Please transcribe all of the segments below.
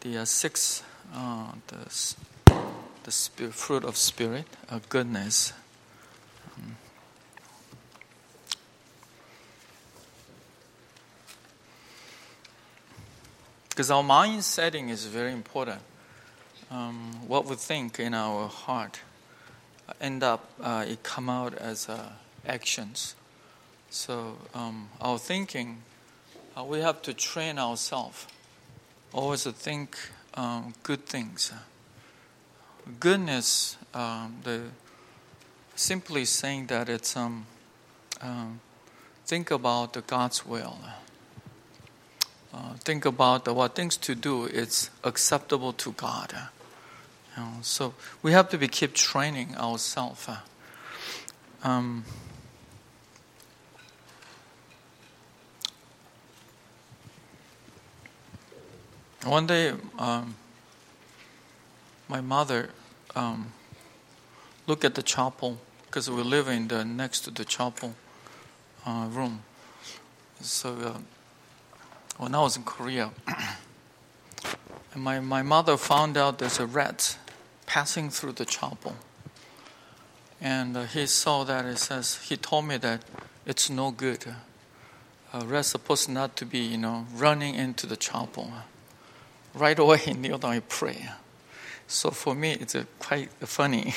the six, the fruit of spirit, goodness. Because our mind setting is very important. What we think in our heart end up it come out as actions. So our thinking, we have to train ourselves always to think good things. Goodness, simply saying that it's think about God's will. Think about what things to do is acceptable to God. So we have to keep training ourselves. One day, my mother looked at the chapel because we live in the next to the chapel room. So when I was in Korea, and my mother found out there's a rat passing through the chapel, and he saw that. He told me that it's no good. A rat's supposed not to be, running into the chapel. Right away, he kneel down and pray. So for me, it's quite funny.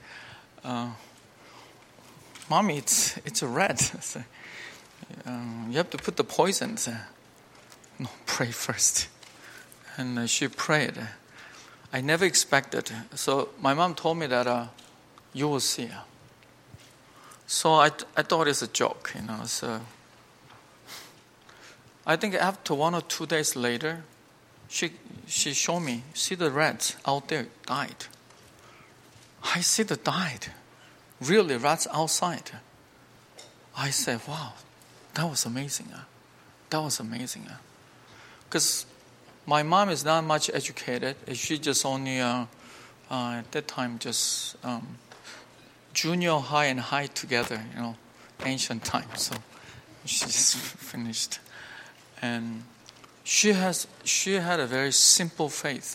Mommy, it's a rat. So, you have to put the poison. No, pray first. And she prayed. I never expected. So my mom told me that you will see. So I thought it's a joke, So I think after 1 or 2 days later, she showed me, see the rats out there died. I see the died. Really, rats outside. I said, wow, that was amazing. That was amazing. Because my mom is not much educated. She just only, at that time, just junior high and high together, ancient times. So she just finished. And she had a very simple faith.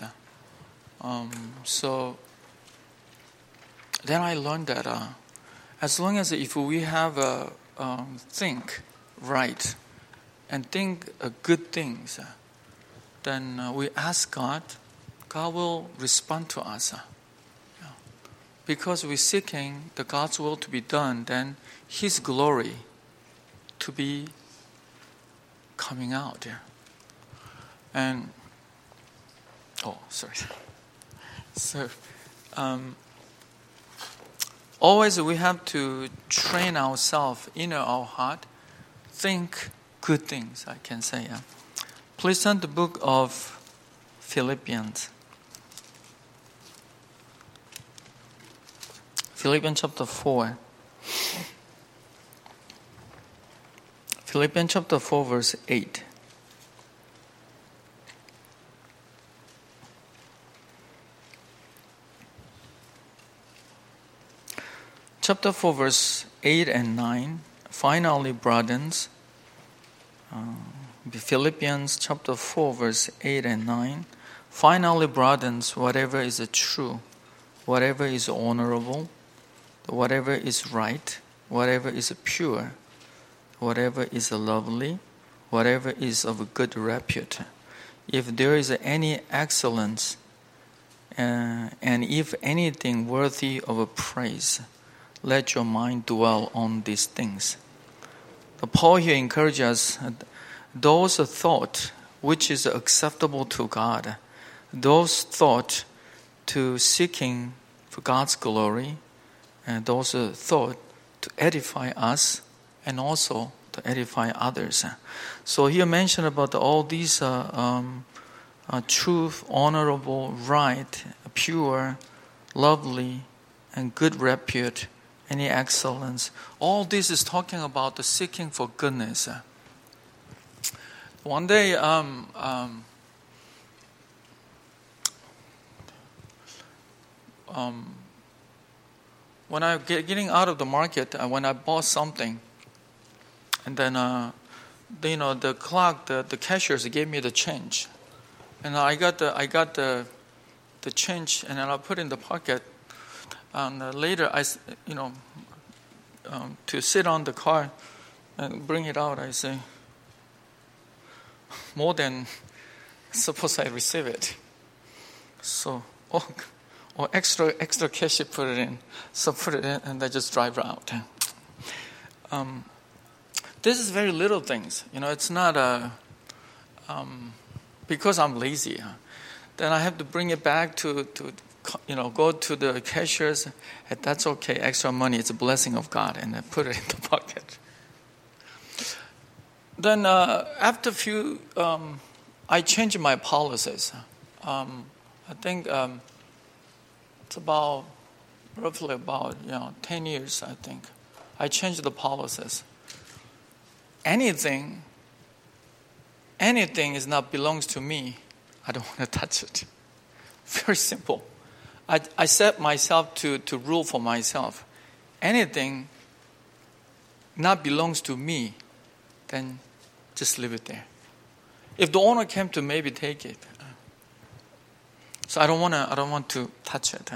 So then I learned that as long as if we have think right and think good things, then we ask God, God will respond to us. Because we're seeking the God's will to be done, then His glory to be coming out. And So always we have to train ourselves in our heart, think good things, I can say. Please turn to the book of Philippians. Philippians chapter 4. Philippians chapter 4 verse 8. Chapter 4 verse 8 and 9. Finally, brothers, Philippians chapter 4 verse 8 and 9. Finally, brothers, whatever is true, whatever is honorable, whatever is right, whatever is pure, whatever is lovely, whatever is of good repute, if there is any excellence, and if anything worthy of praise, let your mind dwell on these things. Paul here encourages us, those thoughts which is acceptable to God, those thoughts to seeking for God's glory, and those thoughts to edify us and also to edify others. So here mentioned about all these truth, honorable, right, pure, lovely, and good repute, any excellence. All this is talking about the seeking for goodness. One day, when I getting out of the market, when I bought something, and then the clerk, the cashiers gave me the change, And I got the change, and then I put in the pocket. And later, to sit on the car and bring it out, I say, more than suppose I receive it. So, or extra cash you put it in. So put it in, and I just drive out. This is very little things. It's not because I'm lazy. Then I have to bring it back to go to the cashiers. And that's okay. Extra money, it's a blessing of God, and I put it in the pocket. Then after a few, I changed my policies. I think it's roughly about 10 years. I think I changed the policies. Anything is not belongs to me, I don't want to touch it. Very simple. I set myself to rule for myself. Anything not belongs to me, then just leave it there. If the owner came to maybe take it. So I don't want to touch it.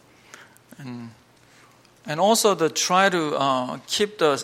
And also to try to keep the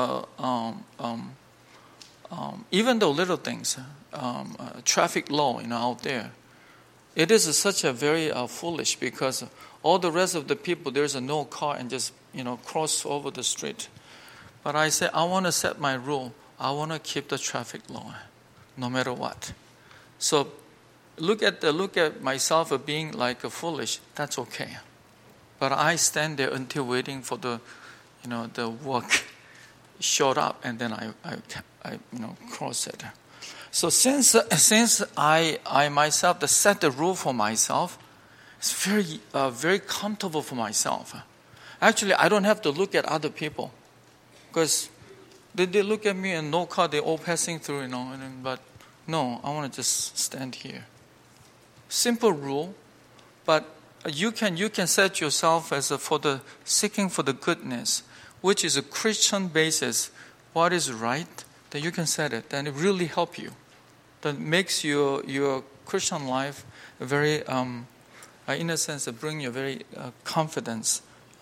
even the little things, traffic law, out there. It is such a very foolish, because all the rest of the people, there's a no car and just cross over the street. But I say I want to set my rule. I want to keep the traffic law, no matter what. So look at myself as being like a foolish. That's okay. But I stand there until waiting for the work showed up, and then I cross it. So since I myself set the rule for myself, it's very comfortable for myself. Actually, I don't have to look at other people, because they look at me and no car, they're all passing through, but no, I want to just stand here. Simple rule, but you can set yourself as for the seeking for the goodness, which is a Christian basis. What is right, then you can set it, and it really help you. That makes your Christian life very, in a sense, bring you very confidence.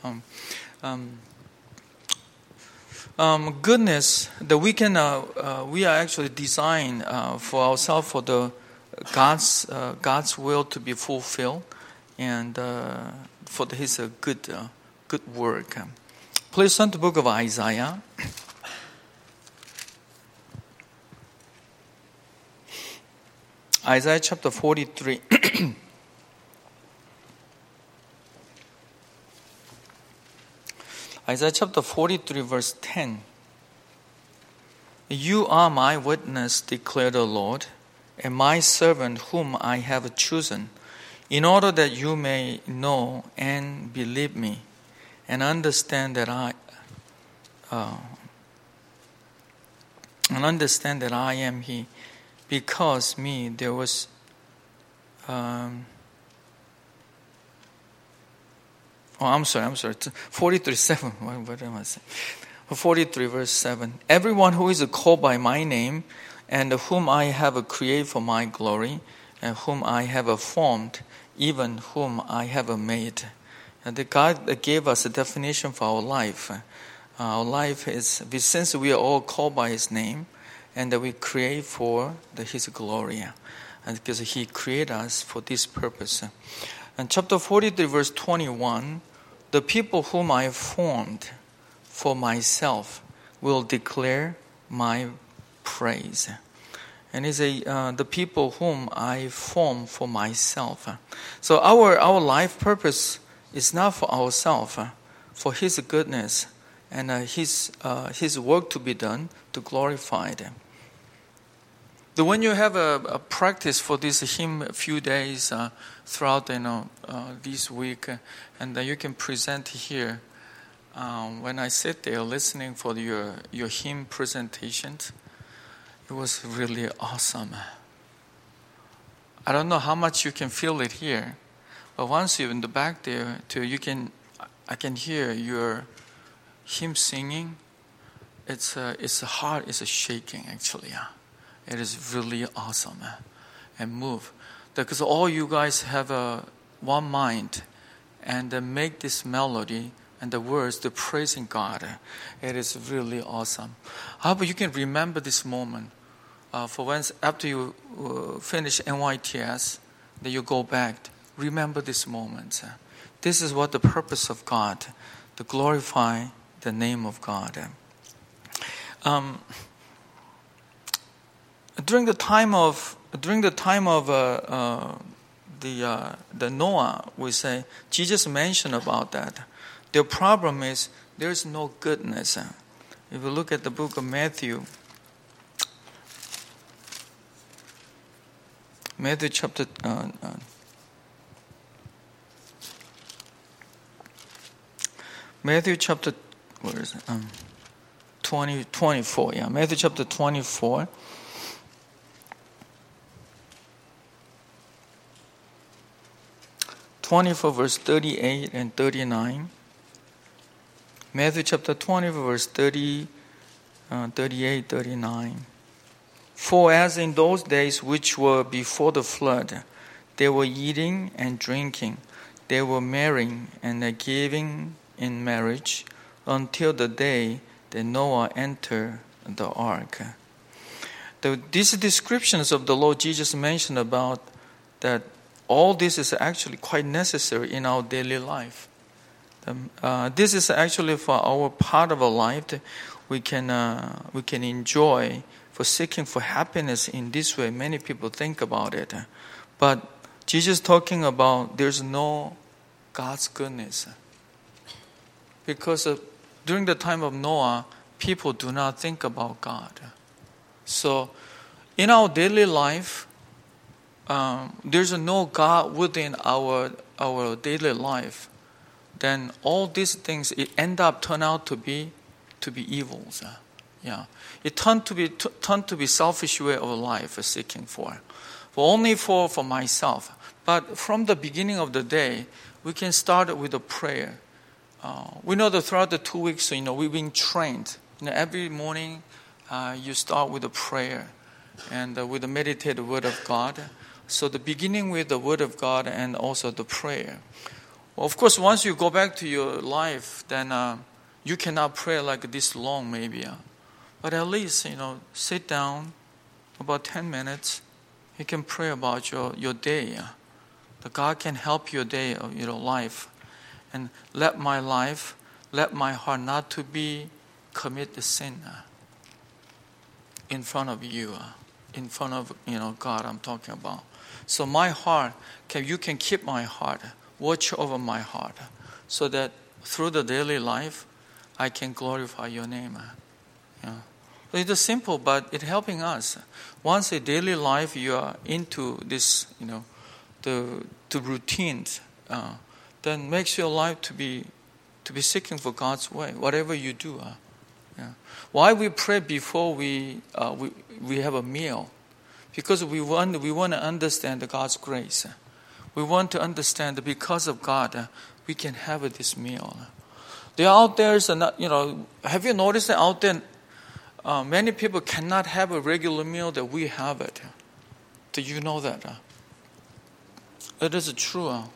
Goodness that we are actually designed for ourselves, for the God's will to be fulfilled, and for His good work. Please turn to the book of Isaiah. Isaiah chapter 43. Isaiah chapter 43 verse 10. You are my witness, declared the Lord, and my servant whom I have chosen, in order that you may know and believe me, and understand that I am He. Because me, there was I'm sorry. 43:7. What am I saying? 43 verse 7. Everyone who is called by my name, and whom I have created for my glory, and whom I have formed, even whom I have made. And the God gave us a definition for our life. Our life is, since we are all called by His name, and that we create for His glory, and because He created us for this purpose. And chapter 43, verse 21, the people whom I formed for myself will declare my praise. And it's the people whom I form for myself. So our life purpose is not for ourselves, for His goodness and His work to be done to glorify them. When you have a practice for this hymn a few days throughout this week, and then you can present here. When I sit there listening for your hymn presentations, it was really awesome. I don't know how much you can feel it here, but once you're in the back there, I can hear your hymn singing. It's heart is shaking actually. It is really awesome and move. because all you guys have one mind and make this melody and the words to praising God. It is really awesome. I hope you can remember this moment. For once, after you finish NYTS, then you go back. Remember this moment. This is what the purpose of God, to glorify the name of God. During the time of the Noah, we say Jesus mentioned about that. The problem is there is no goodness. If you look at the book of Matthew chapter where is it? 24. Yeah, Matthew chapter 24. Verse 38 and 39. Matthew chapter 20, verse 30, 38, 39. For as in those days which were before the flood, they were eating and drinking, they were marrying and giving in marriage, until the day that Noah entered the ark. These descriptions of the Lord Jesus mentioned about that all this is actually quite necessary in our daily life. This is actually for our part of our life that we can enjoy for seeking for happiness in this way. Many people think about it. But Jesus talking about there's no God's goodness. Because during the time of Noah, people do not think about God. So in our daily life, there's no God within our daily life. Then all these things turn out to be evils. Yeah, it turned to be selfish way of life seeking for only for myself. But from the beginning of the day, we can start with a prayer. We know that throughout the 2 weeks, we've been trained. Every morning, you start with a prayer and with the meditated Word of God. So the beginning with the Word of God and also the prayer. Well, of course, once you go back to your life, then you cannot pray like this long, maybe. But at least, sit down about 10 minutes. You can pray about your day. That God can help your day, your life. And let my heart not to be commit the sin in front of you, in front of God I'm talking about. So my heart, you can keep my heart, watch over my heart, so that through the daily life, I can glorify your name. Yeah. So it is simple, but it's helping us. Once a daily life you are into this, the routines, then makes your life to be seeking for God's way, whatever you do. Yeah. Why we pray before we have a meal? Because we want to understand God's grace. We want to understand that because of God, we can have this meal. There out there is have you noticed that out there, many people cannot have a regular meal that we have it. Do you know that? It is true.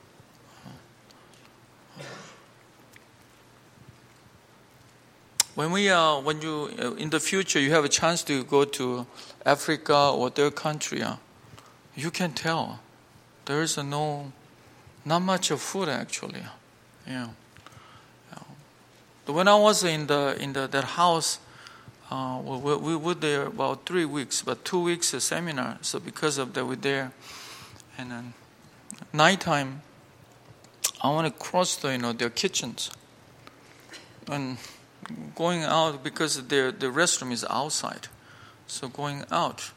When you in the future you have a chance to go to Africa or their country, you can tell there is not much of food actually. Yeah. When I was in that house, we were there about 3 weeks, but 2 weeks a seminar. So because of that, we're there, and then nighttime, I want to cross their kitchens and going out because the restroom is outside. So going out,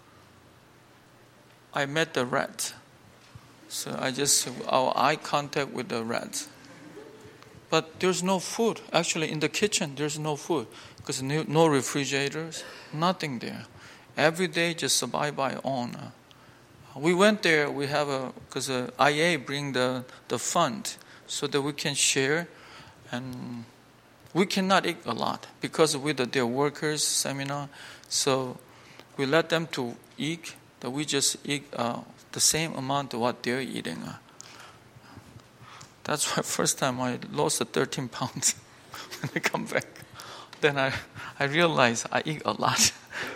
I met the rat. So our eye contact with the rat. But there's no food. Actually, in the kitchen, there's no food because no refrigerators, nothing there. Every day, just survive by own. We went there. We have because IA bring the fund so that we can share, and we cannot eat a lot because with their workers seminar. So we let them to eat that we just eat the same amount of what they're eating. That's why first time I lost 13 pounds when I come back. Then I realized I eat a lot.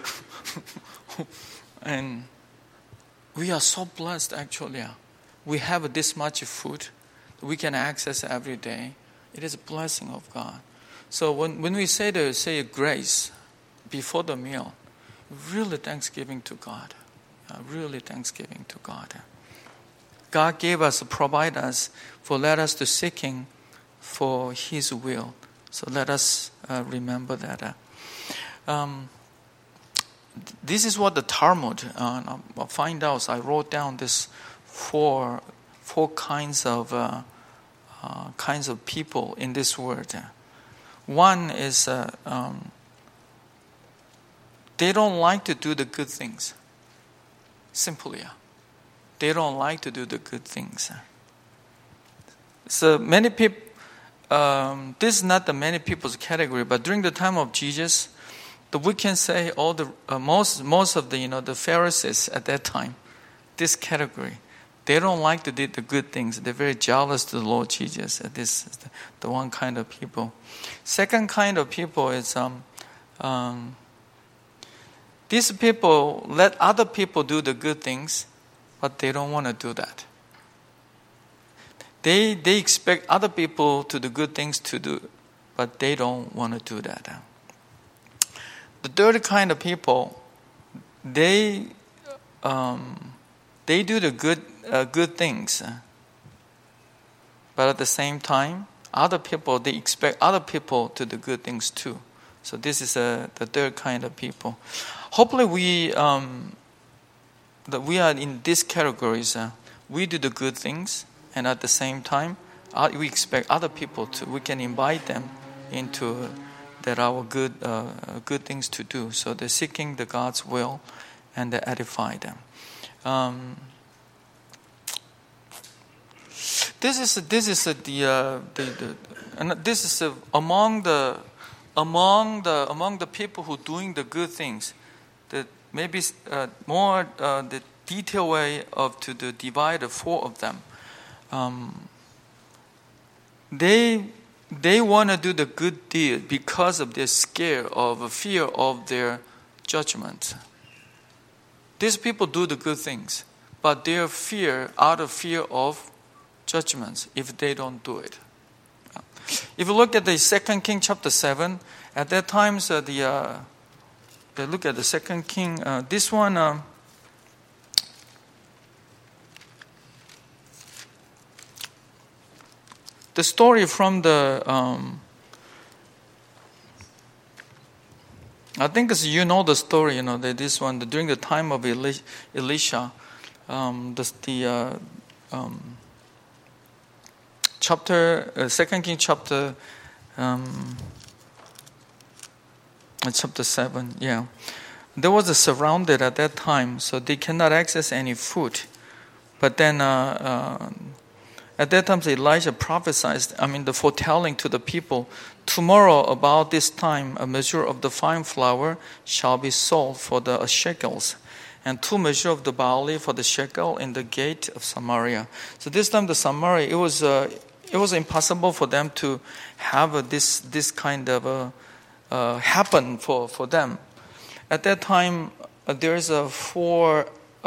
And we are so blessed actually. We have this much food that we can access every day. It is a blessing of God. So when we say a grace before the meal, really thanksgiving to God. Really thanksgiving to God. God gave us, provide us, let us to seeking for His will. So let us remember that. This is what the Talmud, I'll find out. So I wrote down this four kinds of people in this word. One is they don't like to do the good things. Simply, they don't like to do the good things. So many people. This is not the many people's category, but during the time of Jesus, we can say all the most of the the Pharisees at that time, this category, they don't like to do the good things. They're very jealous to the Lord Jesus. This is the one kind of people. Second kind of people is these people let other people do the good things, but they don't want to do that. They expect other people to do good things to do, but they don't want to do that. The third kind of people, they do the good things, but at the same time, other people, they expect other people to do good things too. So this is the third kind of people. Hopefully we are in these categories. We do the good things, and at the same time, we expect other people to. We can invite them into that our good things to do. So they're seeking the God's will, and they edify them. This is among the people who doing the good things. That maybe more the detailed way to divide the four of them. They want to do the good deed because of their fear of their judgment. These people do the good things, but they are out of fear of judgments if they don't do it. If you look at the 2 King chapter 7, at that time, they look at the 2 King. This one, the story from the, I think you know the story. This one during the time of Elisha, chapter 2 King chapter. Chapter 7, yeah. There was surrounded at that time, so they cannot access any food. But then at that time, Elijah prophesied, the foretelling to the people, tomorrow about this time, a measure of the fine flour shall be sold for the shekels, and 2 measures of the barley for the shekel in the gate of Samaria. So this time, the Samaria, it was impossible for them to have this kind of happen for them. At that time, there is four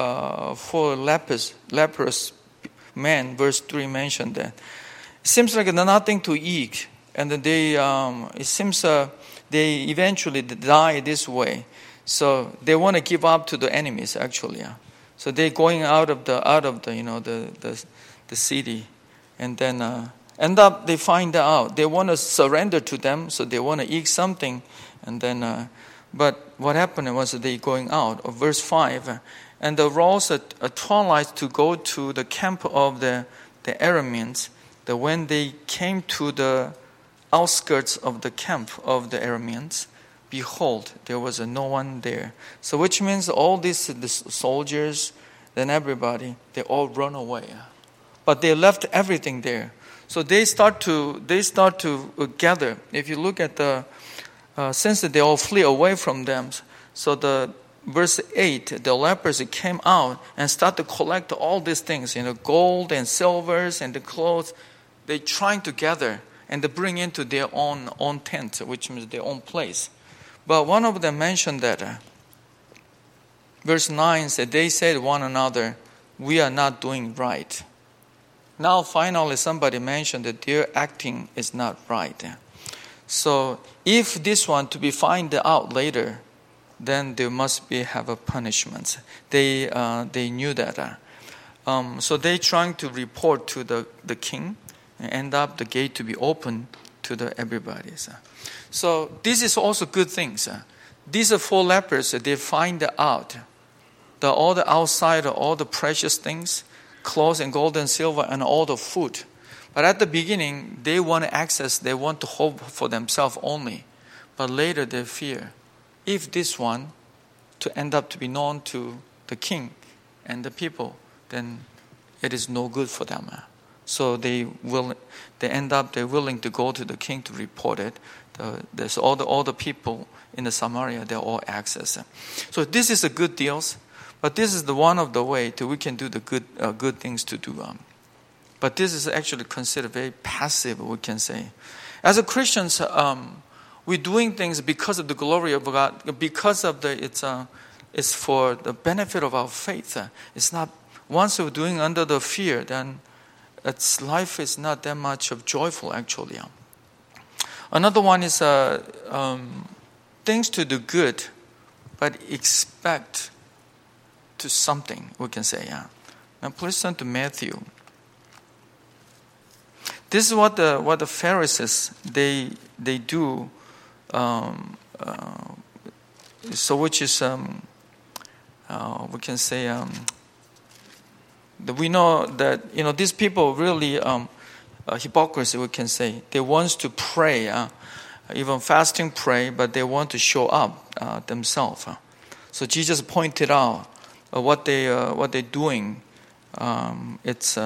leprous men. Verse 3 mentioned that. It seems like nothing to eat, and it seems they eventually die this way. So they want to give up to the enemies actually. So they're going out of the city, and then. End up, they find out they want to surrender to them, so they want to eat something, and then. But what happened was they going out. Verse 5, and they rose at twilight to go to the camp of the Arameans. That when they came to the outskirts of the camp of the Arameans, behold, there was no one there. So which means all the soldiers, then everybody, they all run away, but they left everything there. So they start to gather. If you look at since they all flee away from them, so verse 8, the lepers came out and started to collect all these things, gold and silvers and the clothes. They trying to gather and to bring into their own tent, which means their own place. But one of them mentioned that, verse 9 said, they said one another, we are not doing right. Now finally somebody mentioned that their acting is not right. So if this one to be found out later, then there must be have a punishment. They knew that. So they trying to report to the king and end up the gate to be open to everybody. So this is also good things. These are 4 lepers. They find out all the outside, all the precious things, clothes and gold and silver and all the food. But at the beginning, they want access, they want to hope for themselves only. But later they fear, if this one to end up to be known to the king and the people, then it is no good for them. So they're willing to go to the king to report it. There's all the people in the Samaria, they're all access. So this is a good deal, but this is the one of the way that we can do the good things to do. But this is actually considered very passive, we can say. As a Christians, we're doing things because of the glory of God, because of it's for the benefit of our faith. It's not, once we're doing under the fear, then life is not that much of joyful actually. Another one is things to do good, but expect to something, we can say. Now please turn to Matthew. This is what the Pharisees they do. So which is we can say that we know that these people really hypocrisy, we can say. They want to pray, even fasting pray, but they want to show up themselves. So Jesus pointed out what they're doing. It's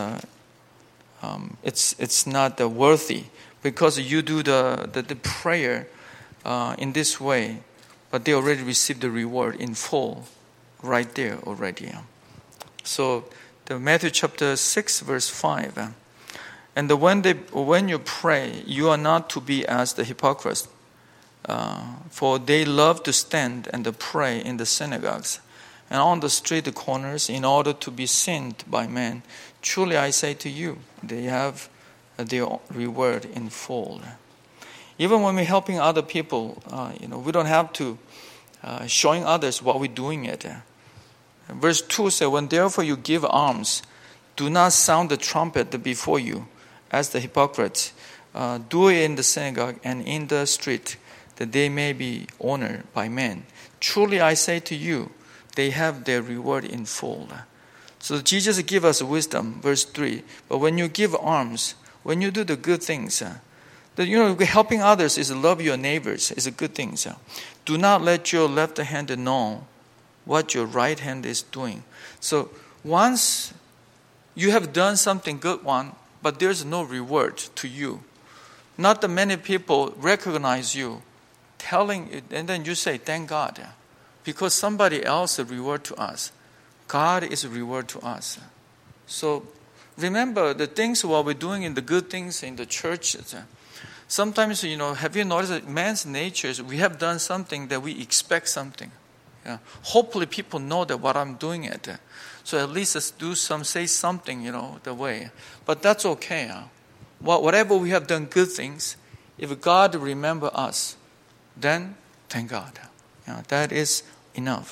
not worthy, because you do the prayer in this way, but they already received the reward in full right there already. So the Matthew chapter 6 verse 5, and when you pray, you are not to be as the hypocrites, for they love to stand and to pray in the synagogues and on the street corners in order to be seen by men. Truly I say to you, they have their reward in full. Even when we're helping other people, we don't have to showing others what we're doing it. Verse 2 says, when therefore you give alms, do not sound the trumpet before you, as the hypocrites do it in the synagogue and in the street, that they may be honored by men. Truly I say to you, they have their reward in full. So Jesus give us wisdom, verse 3. But when you give alms, when you do the good things, helping others is love your neighbors, is a good thing. Do not let your left hand know what your right hand is doing. So once you have done something good one, but there's no reward to you, not that many people recognize you, telling it, and then you say, thank God, because somebody else is a reward to us. God is a reward to us. So remember the things what we're doing in the good things in the church. Sometimes, have you noticed that man's nature is we have done something that we expect something. Hopefully people know that what I'm doing it. So at least let's say something, the way. But that's okay. Whatever we have done good things, if God remember us, then thank God. That is enough.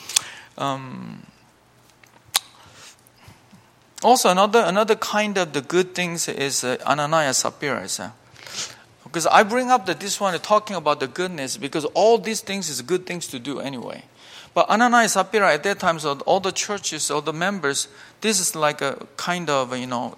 Also, another kind of the good things is Ananias Sapphira. Because I bring up that this one is talking about the goodness, because all these things is good things to do anyway. But Ananias Sapphira at that time, so all the churches, all the members, this is like a kind of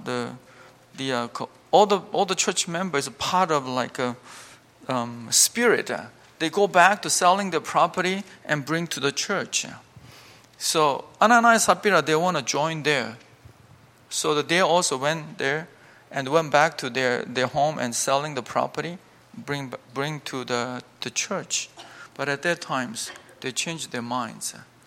all the church members are part of like a spirit. They go back to selling their property and bring to the church. So Ananias Sapphira, they want to join there. So that they also went there and went back to their home and selling the property, bring to the church. But at that times, they changed their minds.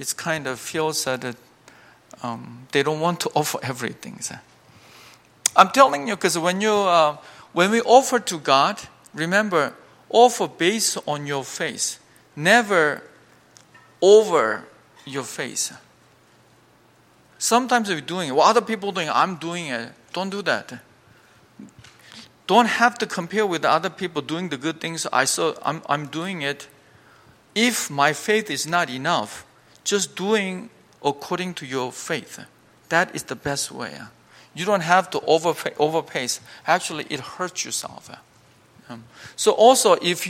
it kind of feels that they don't want to offer everything. I'm telling you, because when we offer to God, remember, offer based on your faith, never over your faith. Sometimes we're doing it. What other people are doing, I'm doing it. Don't do that. Don't have to compare with other people doing the good things. I'm doing it. If my faith is not enough, just doing according to your faith. That is the best way. You don't have to overpace. Actually, it hurts yourself. So also, if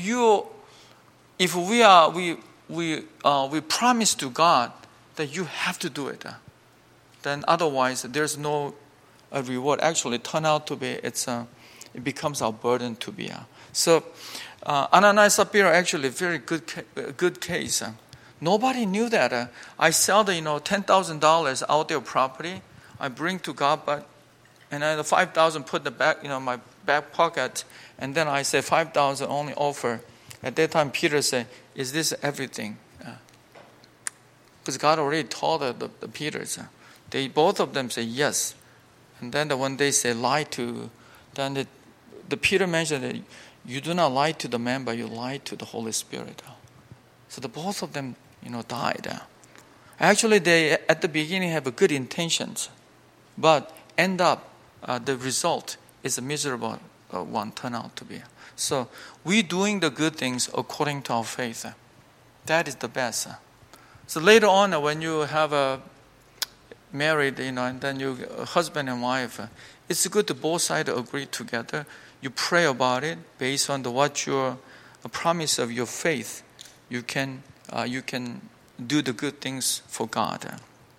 we promise to God that you have to do it, then otherwise there's no reward. Actually, turn out to be it becomes our burden to be. So Ananias and Sapphira actually very good case. Nobody knew that. I sell the $10,000 out there property. I bring to God, and then the 5,000 put the back my back pocket, and then I say 5,000 only offer. At that time, Peter said, "Is this everything?" Because God already told the Peters. They both of them say yes, and then when they say lie to, then the Peter mentioned that you do not lie to the man, but you lie to the Holy Spirit. So the both of them died. Actually, they at the beginning have a good intentions, but end up the result is a miserable one turn out to be. So we doing the good things according to our faith. That is the best. So later on, when you have a married, and then you husband and wife, it's good to both sides agree together. You pray about it based on what your promise of your faith. You can do the good things for God.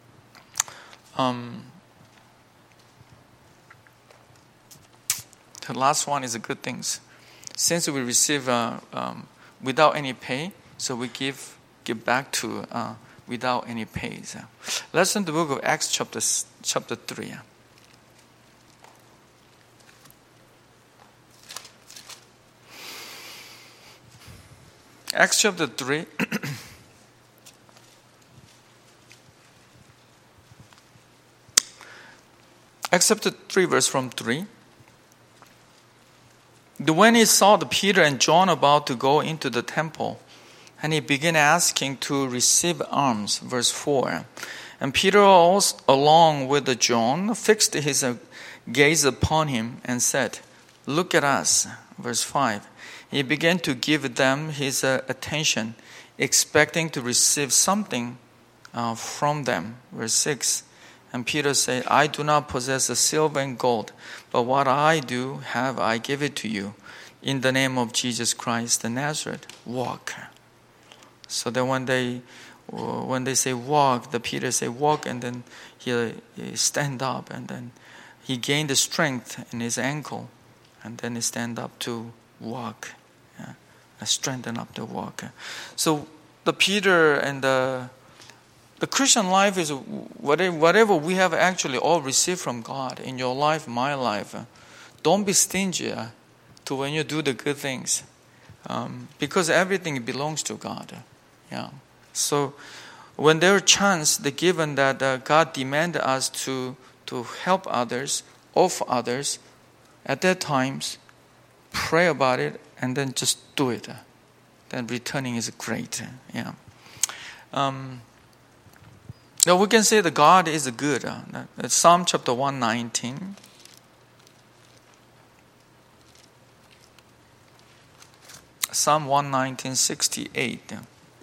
The last one is the good things. Since we receive without any pay, so we give back to without any pay. Let's turn to the book of Acts chapter 3. Acts chapter 3. Acts chapter 3, verse from 3. When he saw the Peter and John about to go into the temple, and he began asking to receive alms, verse 4. And Peter also, along with the John, fixed his gaze upon him and said, "Look at us," verse 5. He began to give them his attention, expecting to receive something from them, verse 6. And Peter said, "I do not possess the silver and gold, but what I do have, I give it to you. In the name of Jesus Christ the Nazareth, walk." So then when they say walk, the Peter say walk, and then he stand up, and then he gained the strength in his ankle, and then he stand up to walk, strengthen up to walk. So the Peter and the Christian life is whatever we have actually all received from God in your life, my life. Don't be stingy to when you do the good things, because everything belongs to God. So when there are chance, the given that God demanded us to help others, offer others, at that times, pray about it and then just do it. Then returning is great. Now we can say that God is good. Psalm chapter 119. Psalm 119, 68.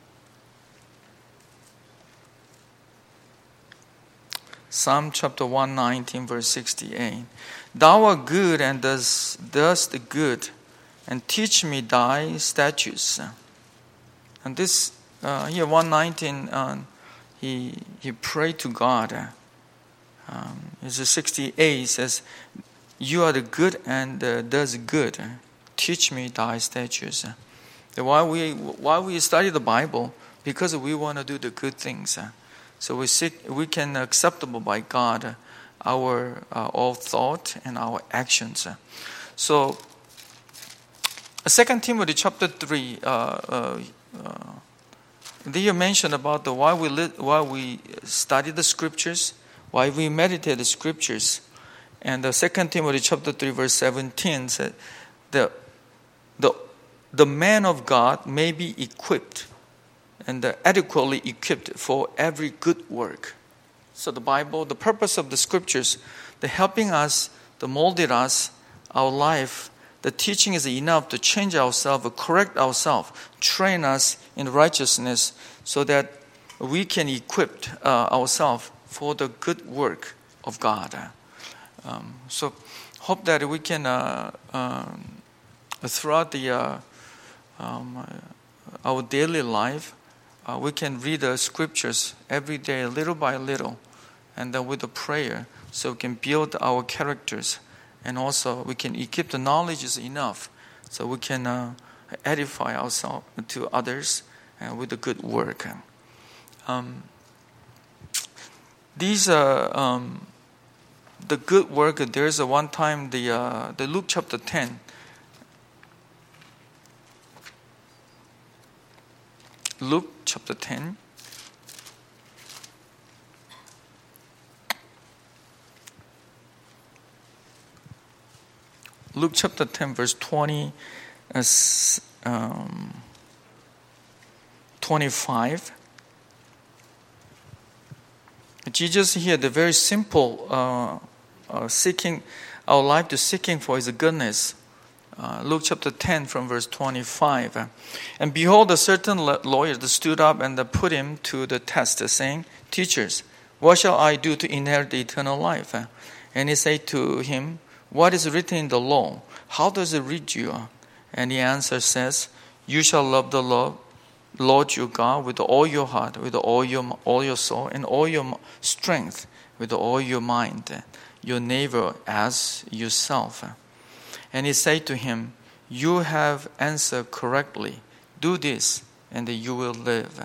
Psalm chapter 119, verse 68. Thou art good and dost good, and teach me thy statutes. And this here 119, he prayed to God. It's 68 says, "You are the good and does good. Teach me thy statutes." Why we study the Bible? Because we want to do the good things. So we can acceptable by God our all thought and our actions. So 2 Timothy chapter 3, Then you mentioned about why we study the scriptures, why we meditate the scriptures. And the 2 Timothy chapter 3 verse 17 said, the man of God may be equipped and adequately equipped for every good work. So the Bible, the purpose of the scriptures, the helping us, the molding us, our life, the teaching is enough to change ourselves, correct ourselves, train us in righteousness so that we can equip ourselves for the good work of God. So hope that we can, throughout our daily life, we can read the scriptures every day, little by little, and then with the prayer, so we can build our characters, and also we can equip the knowledge is enough, so we can edify ourselves to others with the good work. These are the good work. There's a one time the Luke chapter 10. Luke chapter 10. Luke chapter 10 verse 25. Jesus here, the very simple seeking our life to seeking for His goodness. Luke chapter 10 from verse 25. And behold, a certain lawyer stood up and put him to the test, saying, Teachers, what shall I do to inherit the eternal life? And he said to him, What is written in the law? How does it read you? And the answer says, You shall love the Lord your God with all your heart, with all your soul, and all your strength, with all your mind, your neighbor as yourself. And he said to him, You have answered correctly. Do this, and you will live.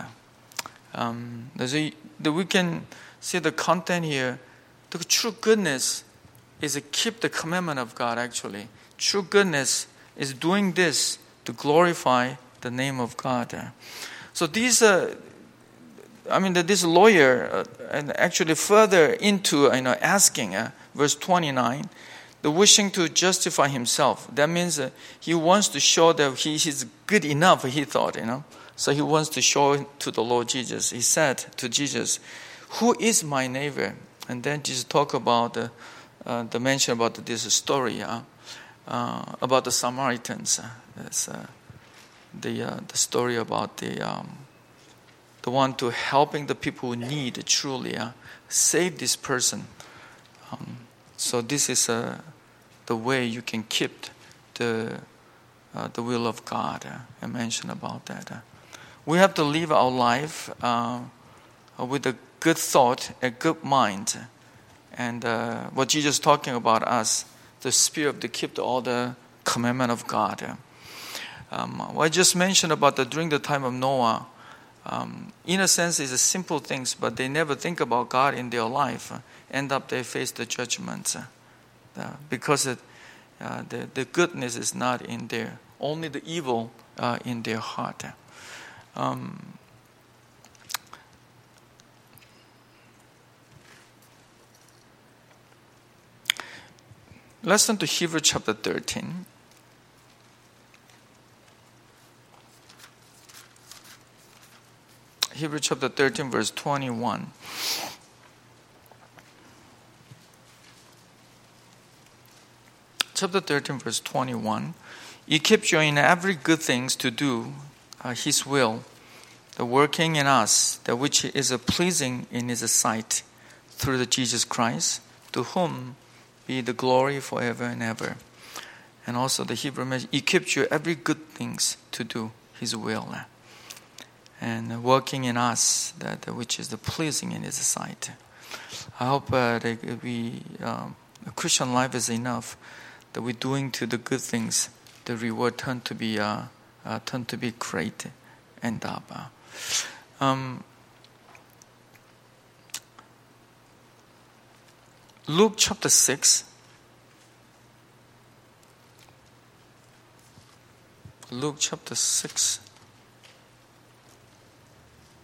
We can see the content here. The true goodness is to keep the commandment of God, actually. True goodness is doing this to glorify the name of God. So this lawyer, and actually further into asking, verse 29, the wishing to justify himself. That means he wants to show that he is good enough, he thought, So he wants to show to the Lord Jesus. He said to Jesus, Who is my neighbor? And then Jesus talked about the mention about this story about the Samaritans. That's the story about the one to helping the people who need truly save this person. So this is the way you can keep the will of God. I mentioned about that. We have to live our life with a good thought, a good mind. And what Jesus is talking about us, the spirit to keep all the commandment of God. What I just mentioned about during the time of Noah, in a sense, it's simple things, but they never think about God in their life. End up they face the judgments because the goodness is not in there, only the evil in their heart. Let's turn to Hebrews chapter 13. Hebrews chapter 13 verse 21. Chapter 13 verse 21. He keeps you in every good things to do His will, the working in us, that which is pleasing in His sight, through the Jesus Christ, to whom be the glory forever and ever. And also the Hebrew message, He keeps you every good things to do His will, and working in us that which is the pleasing in His sight. I hope that the Christian life is enough that we're doing to the good things, the reward turn to be great. End up. Luke chapter 6. Luke chapter 6.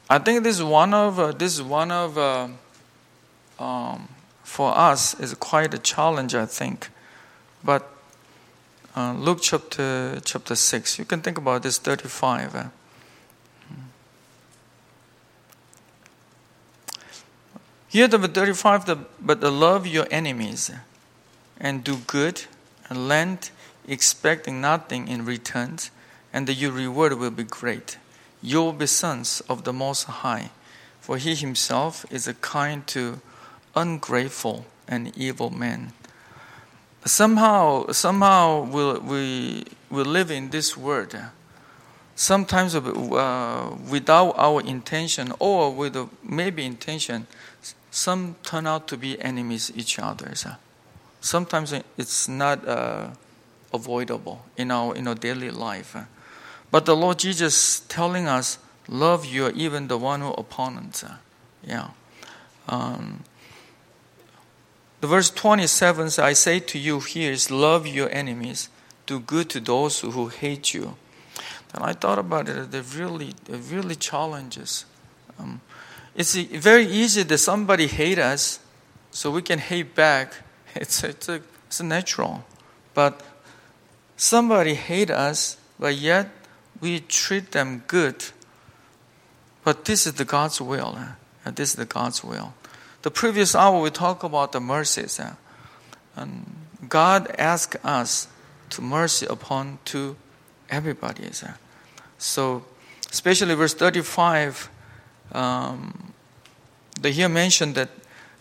I think this is one of for us is quite a challenge, I think. But Luke chapter 6, you can think about this 35. Here the 35, but love your enemies and do good and lend, expecting nothing in return, and your reward will be great. You will be sons of the Most High, for He Himself is kind to ungrateful and evil men. Somehow we live in this world. Sometimes without our intention or with maybe intention, some turn out to be enemies each other. Sometimes it's not avoidable in our daily life. But the Lord Jesus telling us, love your even the one who opponents. The verse 27 says, I say to you here is love your enemies, do good to those who hate you. And I thought about it, it really challenges. It's very easy that somebody hate us, so we can hate back. It's natural. But somebody hate us, but yet we treat them good. But this is the God's will. This is the God's will. The previous hour we talked about the mercies. And God asked us to mercy upon to everybody. So, especially verse 35, here mentioned that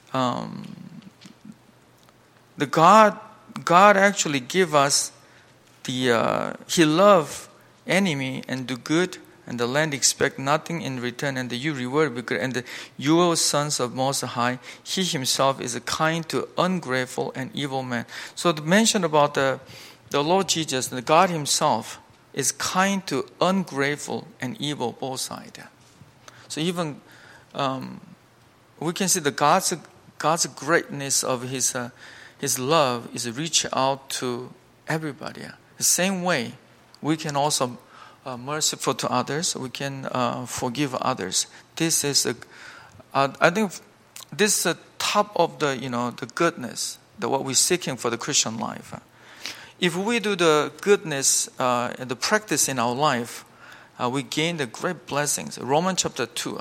the God actually give us He love enemy and do good, and the land expect nothing in return, and you reward be great. And you are sons of Most High. He Himself is kind to ungrateful and evil men. So the mention about the Lord Jesus, the God Himself, is kind to ungrateful and evil both sides. So even we can see the God's greatness of His love is reach out to everybody. The same way we can also merciful to others. We can forgive others. This is I think this is the top of the goodness, what we're seeking for the Christian life. If we do the goodness and the practice in our life, we gain the great blessings. Romans chapter 2.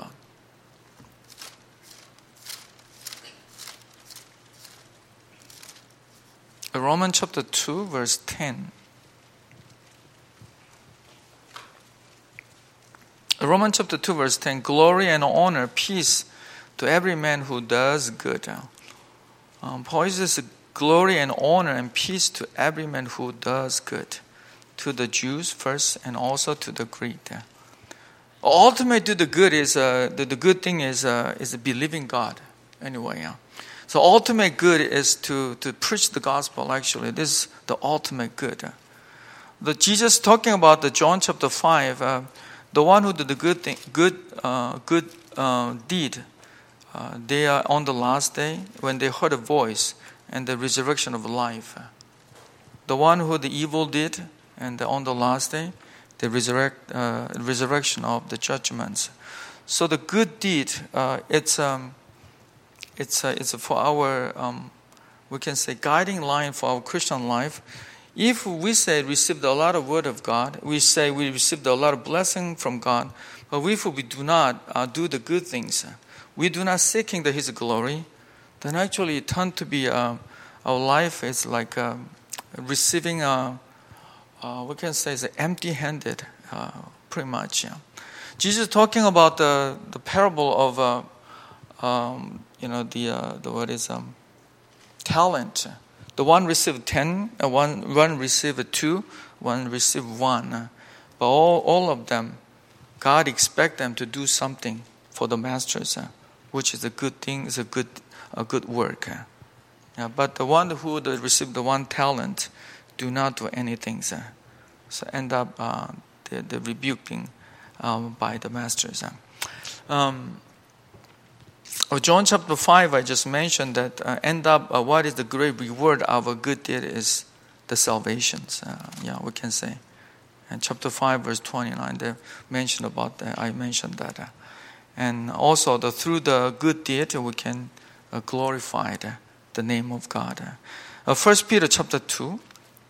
Romans chapter 2, verse 10. Romans chapter 2, verse 10. Glory and honor, peace to every man who does good. Paul says, glory and honor and peace to every man who does good. To the Jews first and also to the Greek. Ultimately, do the good is the good thing is believing God. Anyway, so ultimate good is to preach the gospel. Actually, this is the ultimate good. The Jesus talking about the John chapter 5. The one who did the good deed, they are on the last day when they heard a voice and the resurrection of life. The one who the evil did, and on the last day, the resurrection of the judgments. So the good deed, it's for our we can say guiding line for our Christian life. If we say received a lot of word of God, we say we received a lot of blessing from God, but if we do not do the good things, we do not seeking His glory, then actually it turned to be our life is like receiving we can say is empty-handed, pretty much. Yeah. Jesus talking about the parable of the what is talent. The one received 10, one received 2, one received 1. But all of them, God expect them to do something for the masters, which is a good thing, is a good work. But the one who received the 1 talent do not do anything. So end up the rebuking by the masters. John chapter 5, I just mentioned that end up what is the great reward of a good deed is the salvations. We can say. And chapter 5, verse 29, they mentioned about that. I mentioned that. And also through the good deed we can glorify the name of God. 1 Peter chapter 2.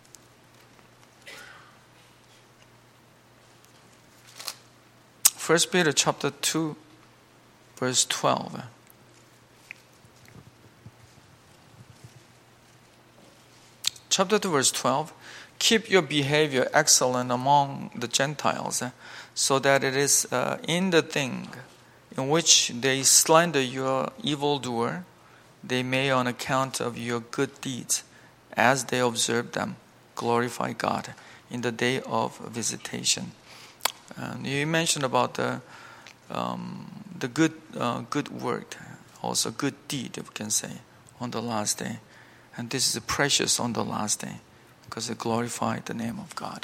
1 Peter chapter 2 verse 12. Chapter 2 verse 12. Keep your behavior excellent among the Gentiles, so that it is in the thing in which they slander your evildoer, they may on account of your good deeds, as they observe them, glorify God in the day of visitation. And you mentioned about the good work, also good deed, we can say, on the last day. And this is precious on the last day because it glorified the name of God.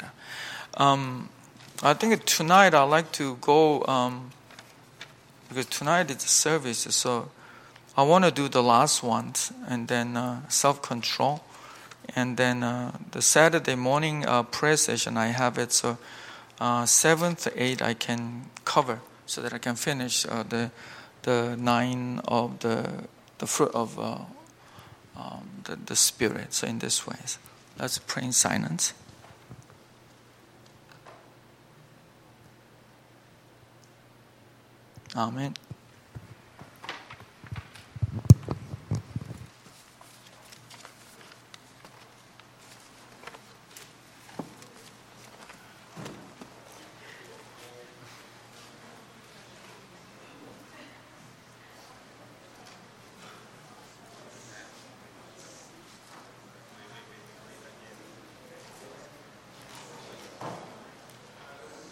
I think tonight I'd like to go, because tonight is a service, so I want to do the last ones, and then self-control. And then the Saturday morning prayer session, I have it, so 7th, 8th I can cover so that I can finish the 9 of the fruit of the Spirit. So in this way, let's pray in silence. Amen.